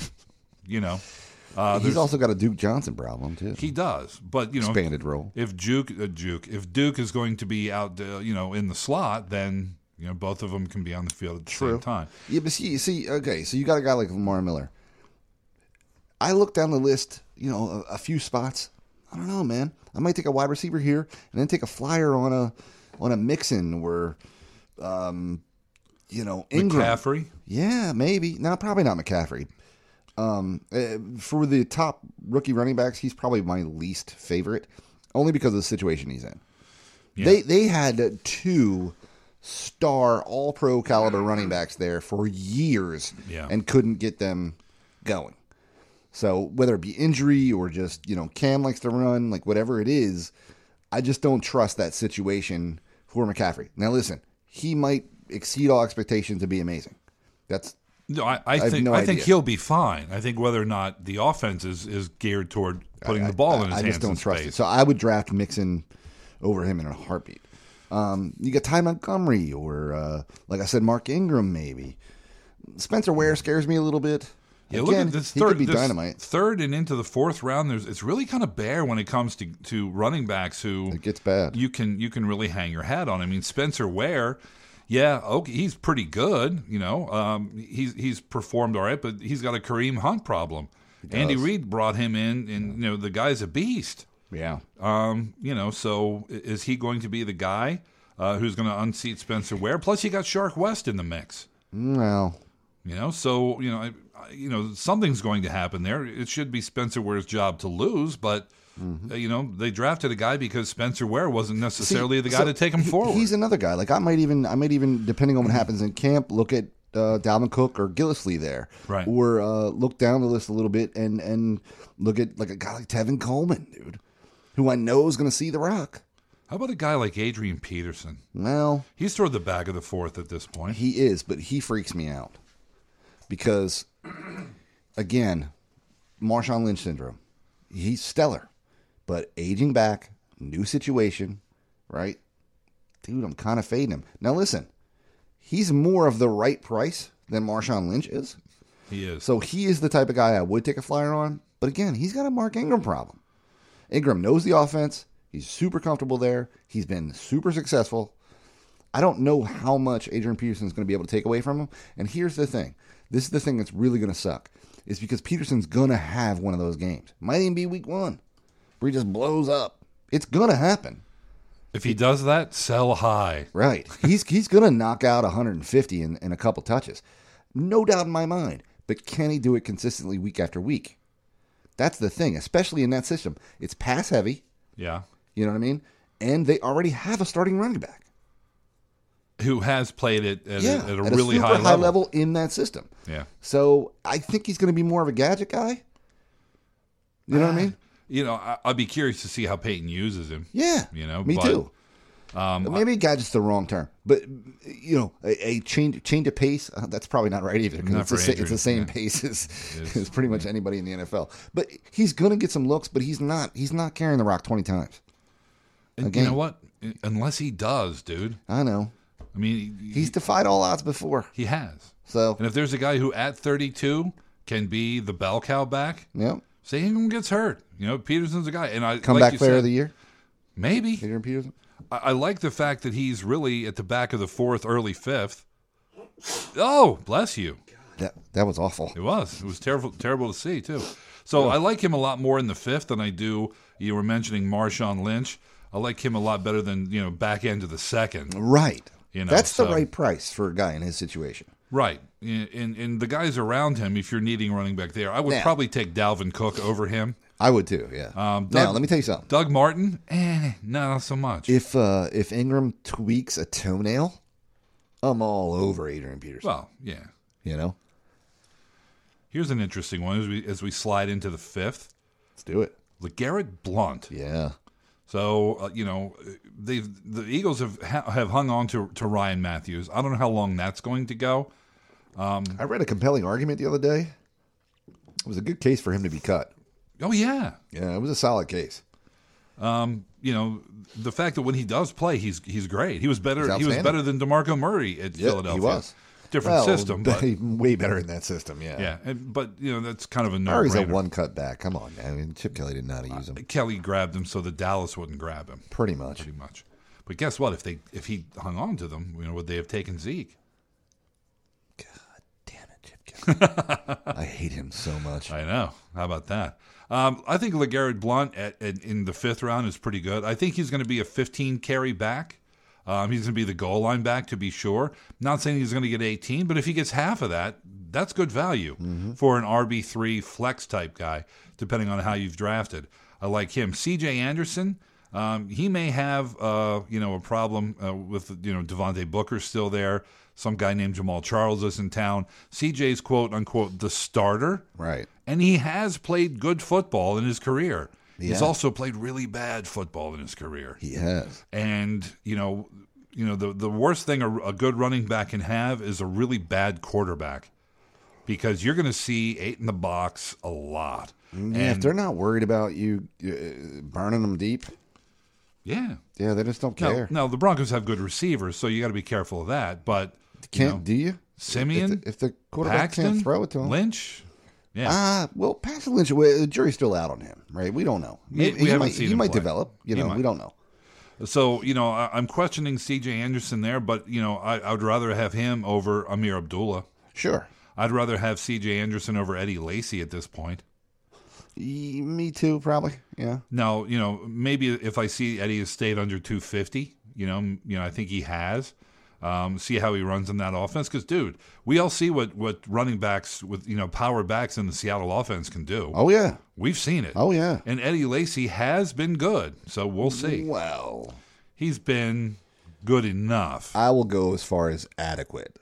He's also got a Duke Johnson problem too. He does, but expanded role. If Duke is going to be out, in the slot, then both of them can be on the field at the same time. Yeah, but see, okay, so you got a guy like Lamar Miller. I look down the list, a few spots. I don't know, man. I might take a wide receiver here and then take a flyer on a Mixon or, Ingram. McCaffrey. Yeah, maybe. No, probably not McCaffrey. For the top rookie running backs, he's probably my least favorite, only because of the situation he's in. Yeah. They had 2 star all-pro caliber running backs there for years and couldn't get them going. So whether it be injury or just, Cam likes to run, like whatever it is, I just don't trust that situation for McCaffrey. Now listen, he might exceed all expectations to be amazing. I think he'll be fine. I think whether or not the offense is geared toward putting the ball in his hands. I just don't trust it. So I would draft Mixon over him in a heartbeat. You got Ty Montgomery or, like I said, Mark Ingram maybe. Spencer Ware scares me a little bit. Yeah, Again, look at this third, he could be dynamite. Third and into the fourth round. It's really kind of bare when it comes to running backs who it gets bad. You can really hang your hat on. I mean, Spencer Ware, okay, he's pretty good. He's performed all right, but he's got a Kareem Hunt problem. Andy Reid brought him in, and the guy's a beast. Yeah. So is he going to be the guy who's going to unseat Spencer Ware? Plus, you got Shark West in the mix. Well. Something's going to happen there. It should be Spencer Ware's job to lose, but they drafted a guy because Spencer Ware wasn't necessarily the guy to take him forward. He's another guy. Like I might even depending on what happens in camp, look at Dalvin Cook or Gillislee there, right? Or look down the list a little bit and look at like a guy like Tevin Coleman, dude, who I know is going to see the rock. How about a guy like Adrian Peterson? Well, he's toward the back of the fourth at this point. He is, but he freaks me out because, again, Marshawn Lynch syndrome. He's stellar, but aging back, new situation, right? Dude, I'm kind of fading him. Now, listen, he's more of the right price than Marshawn Lynch is. He is. So he is the type of guy I would take a flyer on. But again, he's got a Mark Ingram problem. Ingram knows the offense. He's super comfortable there. He's been super successful. I don't know how much Adrian Peterson is going to be able to take away from him. And here's the thing. This is the thing that's really going to suck. Is because Peterson's going to have one of those games. Might even be week 1. Where he just blows up. It's going to happen. If he does that, sell high. Right. He's going to knock out 150 in a couple touches. No doubt in my mind. But can he do it consistently week after week? That's the thing, especially in that system. It's pass heavy. Yeah. You know what I mean? And they already have a starting running back. Who has played it at a really really high level in that system. Yeah. So I think he's going to be more of a gadget guy. You know what I mean? I'd be curious to see how Peyton uses him. Yeah. Me too. Maybe gadget's the wrong term, but a change of pace. That's probably not right either. It's the same pace as pretty much anybody in the NFL. But he's going to get some looks, but he's not carrying the rock 20 times. Again, you know what? Unless he does, dude. I know. I mean, he's defied all odds before. He has. So, and if there's a guy who at 32 can be the bell cow back, say Ingram gets hurt. Peterson's a guy, and I comeback player of the year. Maybe Adrian Peterson. I like the fact that he's really at the back of the fourth, early fifth. Oh, bless you. That was awful. It was terrible to see too. So I like him a lot more in the fifth than I do. You were mentioning Marshawn Lynch. I like him a lot better than back end of the second. Right. That's the right price for a guy in his situation. Right. And the guys around him, if you're needing running back there, I would probably take Dalvin Cook over him. I would too, yeah. Now, let me tell you something. Doug Martin, not so much. If Ingram tweaks a toenail, I'm all over Adrian Peterson. Well, yeah. You know? Here's an interesting one as we slide into the fifth. Let's do it. LeGarrette Blount. Yeah. So, the Eagles have hung on to Ryan Matthews. I don't know how long that's going to go. I read a compelling argument the other day. It was a good case for him to be cut. Oh, yeah. Yeah, it was a solid case. The fact that when he does play, he's great. He was better than DeMarco Murray at Philadelphia. He was. Different system, but way better in that system. Yeah. Yeah, but that's kind of a no-brainer. Murray's a one cut back. Come on, man. I mean, Chip Kelly didn't know how to use him. Kelly grabbed him so that Dallas wouldn't grab him. Pretty much. But guess what? If he hung on to them, would they have taken Zeke? God damn it, Chip Kelly. I hate him so much. I know. How about that? I think LeGarrette Blount in the fifth round is pretty good. I think he's going to be a 15 carry back. He's going to be the goal line back, to be sure. Not saying he's going to get 18, but if he gets half of that, that's good value for an RB3 flex type guy, depending on how you've drafted. I like him. C.J. Anderson, he may have a problem with Devontae Booker still there. Some guy named Jamal Charles is in town. CJ's quote unquote the starter, right? And he has played good football in his career. Yeah. He's also played really bad football in his career. He has. And, the worst thing a good running back can have is a really bad quarterback, because you're going to see 8 in the box a lot. Yeah, and if they're not worried about you burning them deep. Yeah. Yeah, they just don't care. No, the Broncos have good receivers, so you got to be careful of that. But do you? Simeon? If the quarterback Paxton, can't throw it to him. Lynch? Yeah. Well, Paxton Lynch, the jury's still out on him, right? We don't know. We haven't seen him He might play. develop. We don't know. So, I'm questioning C.J. Anderson there, but, I would rather have him over Amir Abdullah. Sure. I'd rather have C.J. Anderson over Eddie Lacy at this point. Me too, probably. Yeah. Now, maybe if I see Eddie has stayed under 250, I think he has. See how he runs in that offense. Because, dude, we all see what running backs with, power backs in the Seattle offense can do. Oh, yeah. We've seen it. Oh, yeah. And Eddie Lacy has been good. So we'll see. Well, he's been good enough. I will go as far as adequate.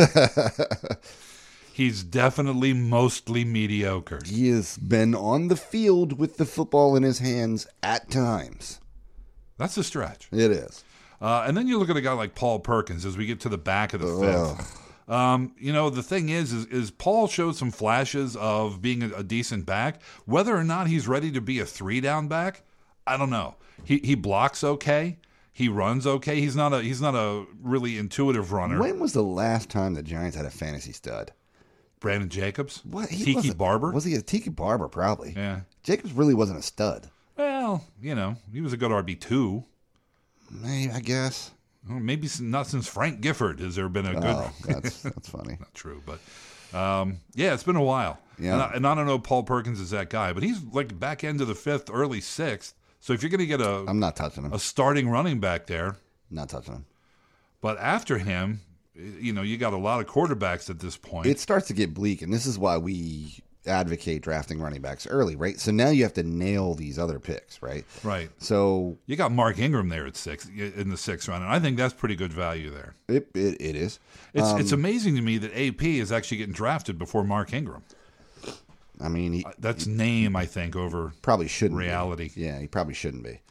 He's definitely mostly mediocre. He has been on the field with the football in his hands at times. That's a stretch. It is. And then you look at a guy like Paul Perkins as we get to the back of the fifth. The thing is Paul showed some flashes of being a decent back. Whether or not he's ready to be a 3-down back, I don't know. He blocks okay. He runs okay. He's not a really intuitive runner. When was the last time the Giants had a fantasy stud? Brandon Jacobs? What? Tiki Barber? Was he a Tiki Barber? Probably. Yeah. Jacobs really wasn't a stud. Well, he was a good RB2. Maybe, I guess. Well, maybe not since Frank Gifford has there been a good. Oh, that's funny. Not true, but it's been a while. Yeah. And I don't know Paul Perkins is that guy, but he's like back end of the 5th, early 6th. So if you're going to get I'm not touching him. A starting running back there, not touching him. But after him, you got a lot of quarterbacks at this point. It starts to get bleak, and this is why we advocate drafting running backs early, right? So now you have to nail these other picks, right? Right. So you got Mark Ingram there in the 6th round, and I think that's pretty good value there. It is. It's amazing to me that AP is actually getting drafted before Mark Ingram. I mean, that's name, I think, over probably shouldn't reality. Be. Yeah, he probably shouldn't be.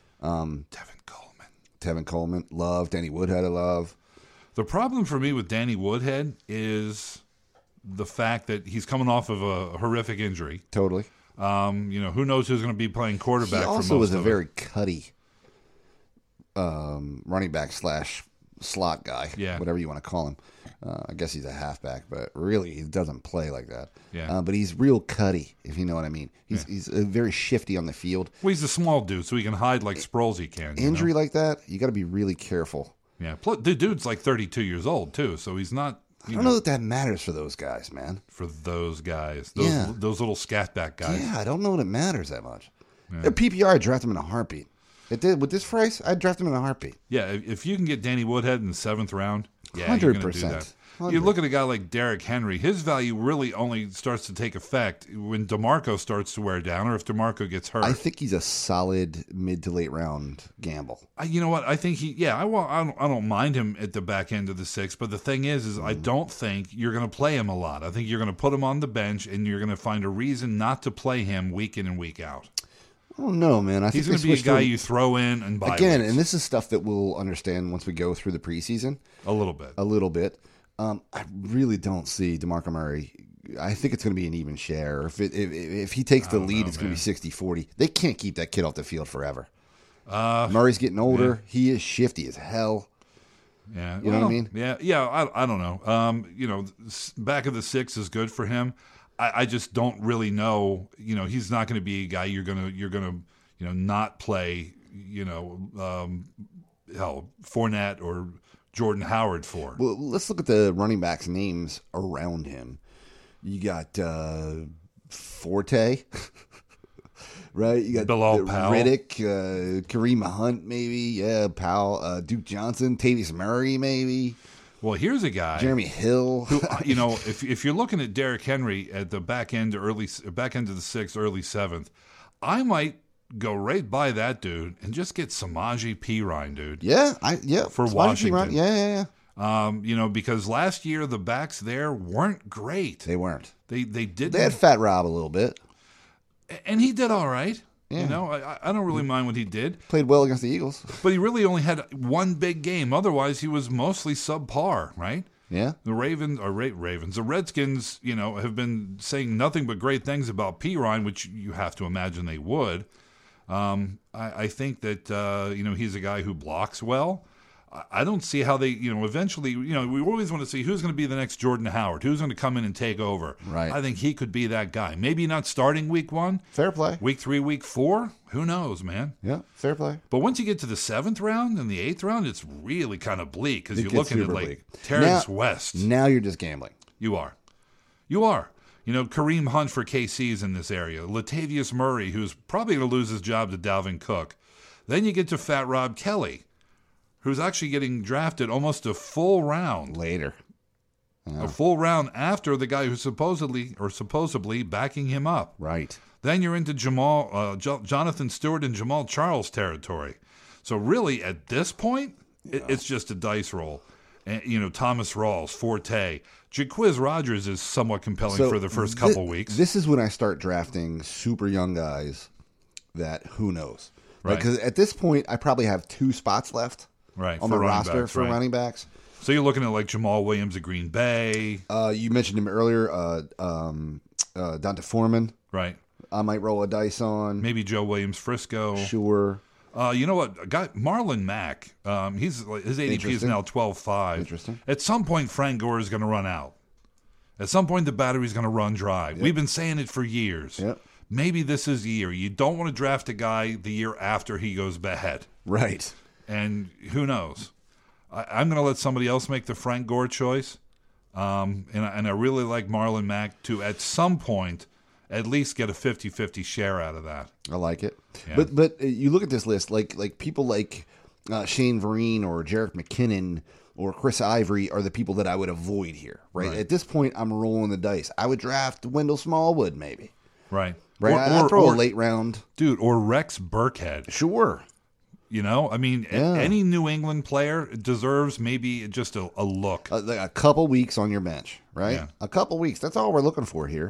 Tevin Coleman, love. Danny Woodhead, I love. The problem for me with Danny Woodhead is the fact that he's coming off of a horrific injury. Totally. Who knows who's going to be playing quarterback for most of it. He also was a very cutty running back / slot guy, whatever you want to call him. I guess he's a halfback, but really he doesn't play like that. Yeah. But he's real cutty, if you know what I mean. He's very shifty on the field. Well, he's a small dude, so he can hide like Sproles can. Injury like that, you got to be really careful. Yeah, the dude's like 32 years old too, so he's not. I don't know that matters for those guys, man. For those guys, those little scatback guys. Yeah, I don't know that it matters that much. Yeah. PPR, I draft them in a heartbeat. It did. With this price, I'd draft him in a heartbeat. Yeah, if you can get Danny Woodhead in the 7th round, yeah, you're going to do 100%. that. You look at a guy like Derrick Henry, his value really only starts to take effect when DeMarco starts to wear down or if DeMarco gets hurt. I think he's a solid mid to late round gamble. You know what? I think I don't mind him at the back end of the 6th, but the thing is I don't think you're going to play him a lot. I think you're going to put him on the bench and you're going to find a reason not to play him week in and week out. Oh no, man! I think he's going to be a guy you throw in and buy again, weeks. and this is stuff that we'll understand once we go through the preseason a little bit. I really don't see DeMarco Murray. I think it's going to be an even share. If he takes the lead, it's going to be 60-40. They can't keep that kid off the field forever. Murray's getting older. Yeah. He is shifty as hell. Yeah, you know what I mean. Yeah. I don't know. Back of the 6 is good for him. I just don't really know. He's not going to be a guy you're gonna not play. Fournette or Jordan Howard for. Well, let's look at the running backs' names around him. You got Forte, right? You got Bilal Powell. Riddick, Kareem Hunt, maybe. Yeah, Powell, Duke Johnson, Tavius Murray, maybe. Well, here's a guy, Jeremy Hill. Who, if you're looking at Derrick Henry at the back end of the 6th, early 7th, I might go right by that dude and just get Samaje Perine, dude. For Washington. Yeah. Because last year the backs there weren't great. They weren't. They didn't. They had Fat Rob a little bit, and he did all right. Yeah. I don't really mind what he did. Played well against the Eagles. But he really only had one big game. Otherwise, he was mostly subpar, right? Yeah. The the Redskins, have been saying nothing but great things about Perine, which you have to imagine they would. I think that, he's a guy who blocks well. I don't see how they, eventually, we always want to see who's going to be the next Jordan Howard, who's going to come in and take over. Right. I think he could be that guy. Maybe not starting week 1. Fair play. Week 3, week 4. Who knows, man? Yeah, fair play. But once you get to the 7th round and the 8th round, it's really kind of bleak because you're looking at like Terrence West. Now you're just gambling. You are. Kareem Hunt for KC is in this area. Latavius Murray, who's probably going to lose his job to Dalvin Cook. Then you get to Fat Rob Kelly, who's actually getting drafted almost a full round later. A full round after the guy who's supposedly backing him up. Right. Then you're into Jonathan Stewart and Jamal Charles territory. So really, at this point, it's just a dice roll. And, Thomas Rawls, Forte. Jaquiz Rogers is somewhat compelling for the first couple weeks. This is when I start drafting super young guys that who knows. Right? Because at this point, I probably have 2 spots left on the roster for running backs. So you're looking at like Jamal Williams of Green Bay. You mentioned him earlier, Donta Foreman. Right. I might roll a dice on. Maybe Joe Williams Frisco. Sure. You know what? Marlon Mack, his ADP is now 12.5. Interesting. At some point, Frank Gore is going to run out. At some point, the battery's going to run dry. Yep. We've been saying it for years. Yep. Maybe this is the year. You don't want to draft a guy the year after he goes bad. Right. And who knows? I'm going to let somebody else make the Frank Gore choice. And I really like Marlon Mack to, at some point, at least get a 50-50 share out of that. I like it. Yeah. But you look at this list, like people like Shane Vereen or Jerick McKinnon or Chris Ivory are the people that I would avoid here, right? At this point, I'm rolling the dice. I would draft Wendell Smallwood, maybe. Right. I'd throw a late round. Dude, or Rex Burkhead. Sure. Any New England player deserves maybe just a look. A couple weeks on your bench, right? Yeah. A couple weeks. That's all we're looking for here.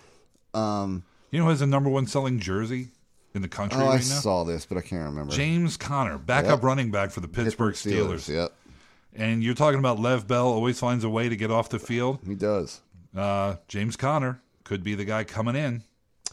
Who has the number 1 selling jersey in the country right now? I saw this, but I can't remember. James Conner, backup running back for the Pittsburgh Steelers. Yep. And you're talking about Lev Bell always finds a way to get off the field. He does. James Conner could be the guy coming in.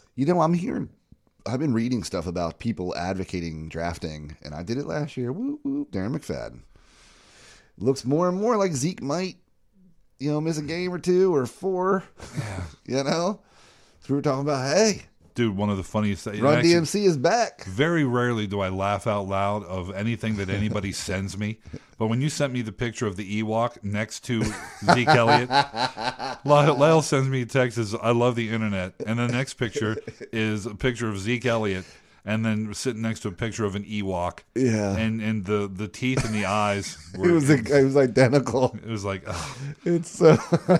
I've been reading stuff about people advocating drafting, and I did it last year. Woo, woo, Darren McFadden. Looks more and more like Zeke might, miss a game or 2 or 4. Yeah. So we were talking about, hey. Dude, one of the funniest things. Run DMC is back. Very rarely do I laugh out loud of anything that anybody sends me. But when you sent me the picture of the Ewok next to Zeke Elliott, Lyle sends me a text, says, I love the internet. And the next picture is a picture of Zeke Elliott. and then sitting next to a picture of an Ewok. Yeah. And the teeth and the eyes were, It was identical. it was like, oh, It's so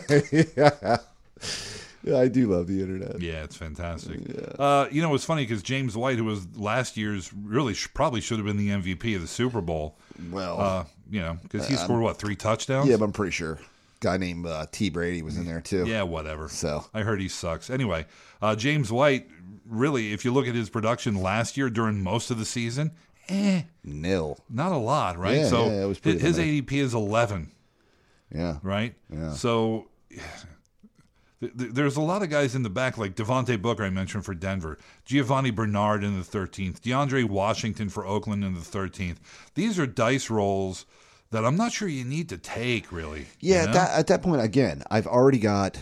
yeah. Yeah, I do love the internet. yeah, it's fantastic. Yeah. It's funny because James White, who was last year's, really probably should have been the MVP of the Super Bowl. Well, Because he scored 3 touchdowns? yeah, but I'm pretty sure guy named T. Brady was in there too. Yeah, whatever. So I heard he sucks. Anyway, James White, really, if you look at his production last year during most of the season, nil. not a lot, right? Yeah, so yeah, it was pretty his limited. ADP is 11, Yeah. right? Yeah. So there's a lot of guys in the back, like Devontae Booker, I mentioned, for Denver, Giovanni Bernard in the 13th, DeAndre Washington for Oakland in the 13th. These are dice rolls that I'm not sure you need to take, really. Yeah, you know? at that point, again, I've already got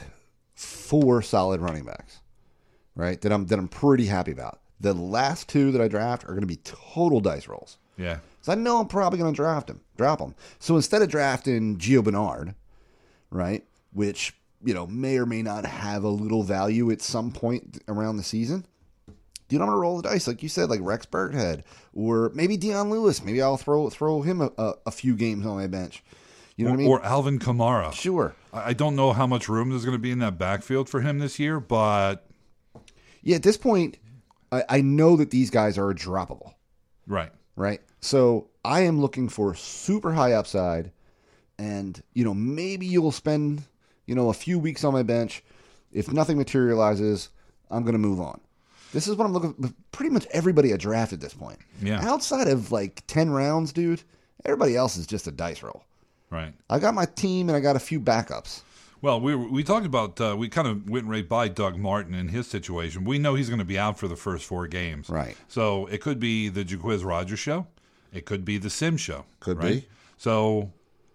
4 solid running backs, right? That I'm pretty happy about. The last 2 that I draft are going to be total dice rolls. Yeah. So I know I'm probably going to drop them. So instead of drafting Gio Bernard, right, which may or may not have a little value at some point around the season, dude, I'm going to roll the dice, like you said, like Rex Burkhead, or maybe Deion Lewis. Maybe I'll throw him a few games on my bench. You know what I mean? Or Alvin Kamara. Sure. I don't know how much room there's going to be in that backfield for him this year, but Yeah, at this point, I know that these guys are droppable, right. So I am looking for super high upside, and maybe you'll spend a few weeks on my bench. If nothing materializes, I'm going to move on. This is what I'm looking for. Pretty much everybody I draft at this point. Yeah. Outside of like 10 rounds, dude, everybody else is just a dice roll. Right. I got my team and I got a few backups. Well, we talked about, we kind of went right by Doug Martin and his situation. We know he's going to be out for the first 4 games. Right. So it could be the Jaquiz Rogers show. It could be the Sims show. Could right? be. So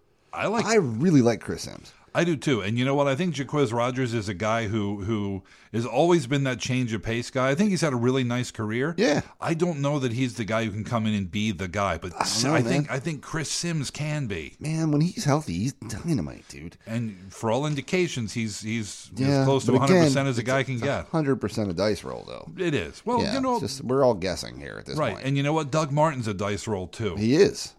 I really like Chris Sims. I do too. And you know what? I think Jaquiz Rogers is a guy who has always been that change of pace guy. I think he's had a really nice career. Yeah. I don't know that he's the guy who can come in and be the guy, but I think Chris Sims can be. Man, when he's healthy, he's dynamite, dude. And for all indications, he's Yeah, as close to but 100% again, as a guy can it's get. 100% a dice roll, though. It is. Well, Yeah, we're all guessing here at this right. point. And you know what? Doug Martin's a dice roll too. He is.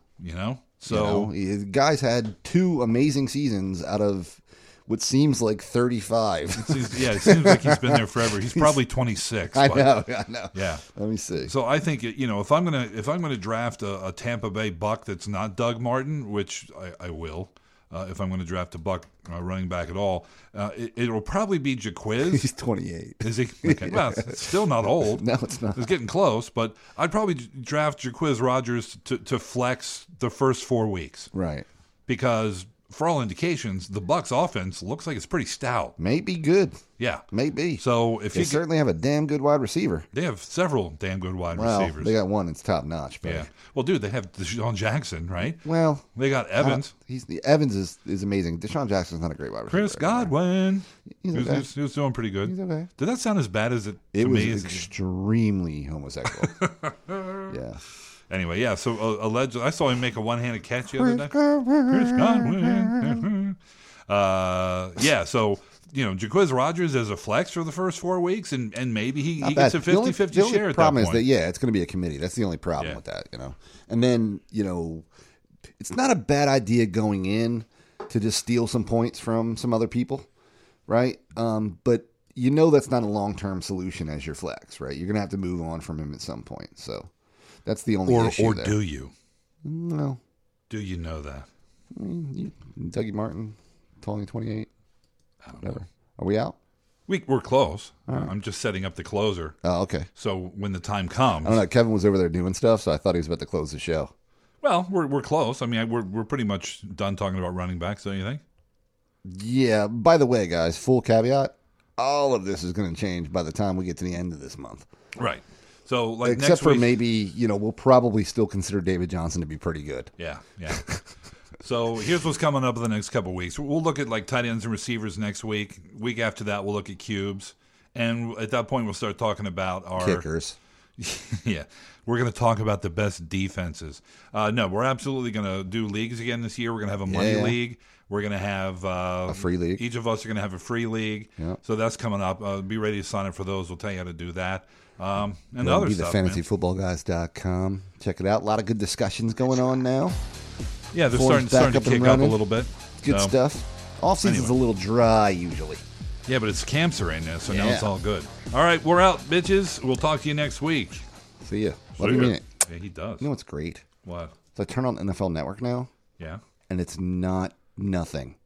So the guy's had 2 amazing seasons out of what seems like 35. it seems like he's been there forever. He's probably 26. I but- know. Yeah. Let me see. So I think if I'm gonna draft a Tampa Bay Buck that's not Doug Martin, which I will, if I'm going to draft a Buck running back at all, it'll probably be Jaquiz. He's 28. Is he? Okay. Well, it's still not old. No, it's not. It's getting close, but I'd probably draft Jaquiz Rogers to flex the first 4 weeks Right. because, for all indications, the Bucks' offense looks like it's pretty stout. May be good. Yeah. Maybe. So if They you certainly have a damn good wide receiver. they have several damn good wide Well, receivers. they got one that's top notch. But Yeah. Well, dude, they have Deshaun Jackson, right? Well, They got Evans. Evans is amazing. Deshaun Jackson's not a great wide receiver. Chris Godwin. He's okay. He was doing pretty good. He's okay. Did that sound as bad as it It to was me? extremely homosexual. Yeah. Anyway, yeah. So allegedly, I saw him make a one-handed catch the other day. Chris Godwin. Yeah. So Jaquiz Rogers as a flex for the first 4 weeks, and maybe he gets a 50-50 The only share at that problem is point. that, it's going to be a committee. That's the only problem Yeah. with that, And then, it's not a bad idea going in to just steal some points from some other people, right? But that's not a long-term solution as your flex, right? You're going to have to move on from him at some point. So that's the only issue or there. do you? No. Do you know that? Dougie Martin, Tony 28. Whatever. Are we out? We're close. I'm just setting up the closer. Oh, okay. So when the time comes, I don't know. Kevin was over there doing stuff, so I thought he was about to close the show. well, we're close. I mean, we're pretty much done talking about running backs. Don't you think? Yeah. By the way, guys, full caveat: all of this is going to change by the time we get to the end of this month. Right. So like Except next for week, maybe we'll probably still consider David Johnson to be pretty good. Yeah. So here's what's coming up in the next couple of weeks. We'll look at like tight ends and receivers next week. Week after that, we'll look at cubes, and at that point, we'll start talking about our Kickers. Yeah, we're going to talk about the best defenses. No, we're absolutely going to do leagues again this year. We're going to have a money league. We're going to have a free league. Each of us are going to have a free league. Yep. So that's coming up. Be ready to sign up for those. We'll tell you how to do that. And That'll other be stuff, the fantasyfootballguys.com. Check it out. A lot of good discussions going on now. Yeah, they're starting to kick up a little bit. Good stuff. Off season's a little dry usually. Yeah, but it's camps are in there, so now it's all good. All right, we're out, bitches. We'll talk to you next week. See ya. Love you, mean it. Yeah, he does. You know what's great? What? So I turn on NFL Network now. Yeah. And it's not nothing.